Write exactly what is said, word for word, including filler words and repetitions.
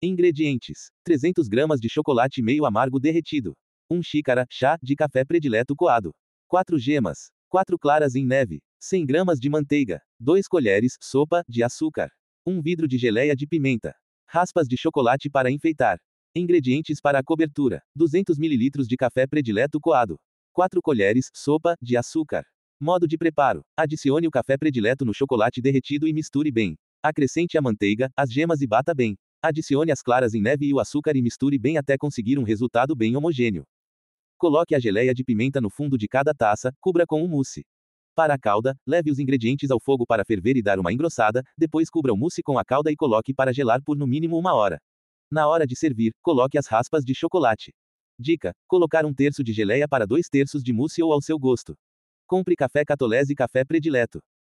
Ingredientes: trezentas gramas de chocolate meio amargo derretido. uma xícara, chá, de café predileto coado. quatro gemas. quatro claras em neve. cem gramas de manteiga. duas colheres, sopa, de açúcar. um vidro de geleia de pimenta. Raspas de chocolate para enfeitar. Ingredientes para a cobertura: duzentos mililitros de café predileto coado. quatro colheres, sopa, de açúcar. Modo de preparo: adicione o café predileto no chocolate derretido e misture bem. Acrescente a manteiga, as gemas e bata bem. Adicione as claras em neve e o açúcar e misture bem até conseguir um resultado bem homogêneo. Coloque a geleia de pimenta no fundo de cada taça, cubra com um mousse. Para a calda, leve os ingredientes ao fogo para ferver e dar uma engrossada, depois cubra o mousse com a calda e coloque para gelar por no mínimo uma hora. Na hora de servir, coloque as raspas de chocolate. Dica: colocar um terço de geleia para dois terços de mousse ou ao seu gosto. Compre café Catolese Café Predileto.